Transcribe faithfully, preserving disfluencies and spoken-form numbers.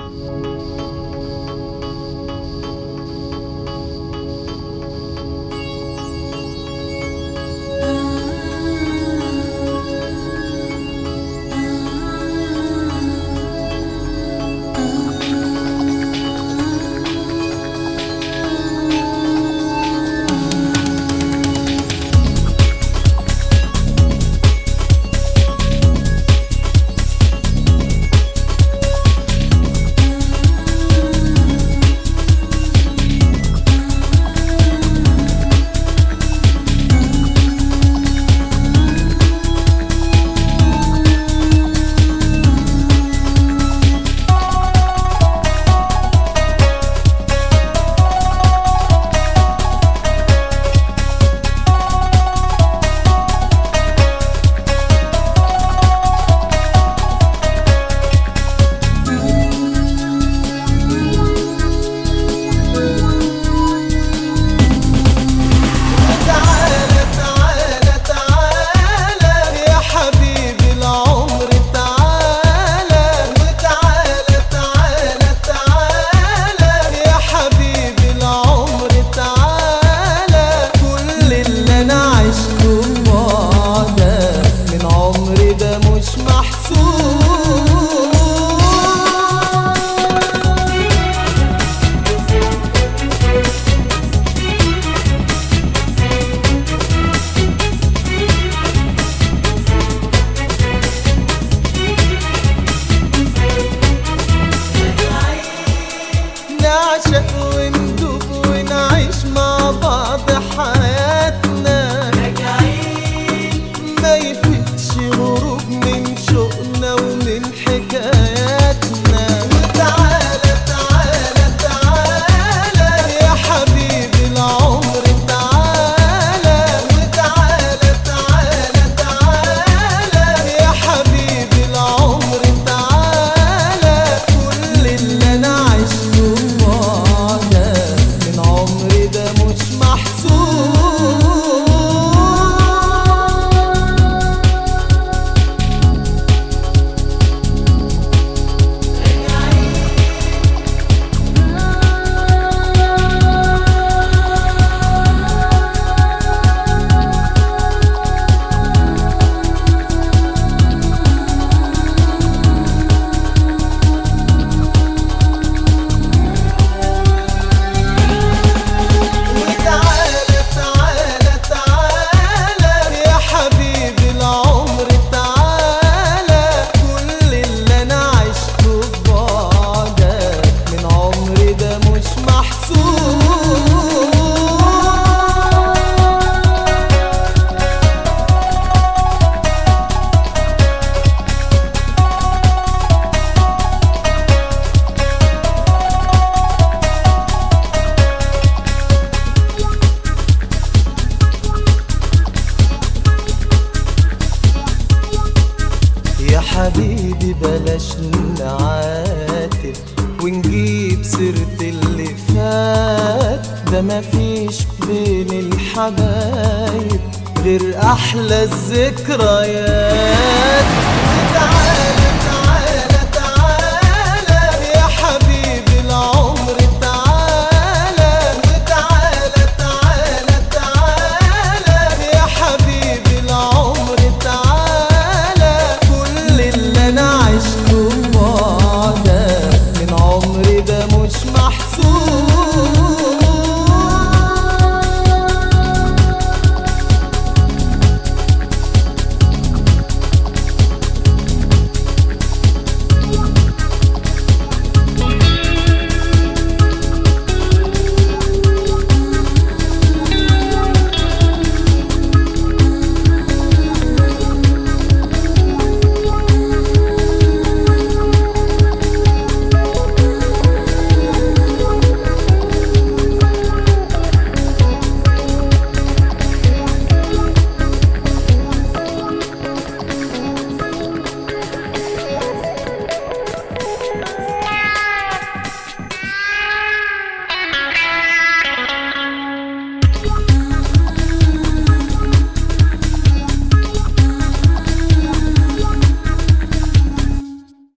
نعشق وندوب ونعيش مع بعض حياتنا، راجعين ما يفيدش غروب من شوقنا ومن حكاياتنا. وتعالى تعالى تعالى يا حبيبي العمر تعالى، وتعالى تعالى تعالى يا حبيبي العمر تعالى. كل اللي انا عشته من عمري ده مش محسوب. يا حبيبي بلاش نعاتب ونجيب سيرة اللي فات، ده مفيش بين الحبايب غير أحلى الذكريات.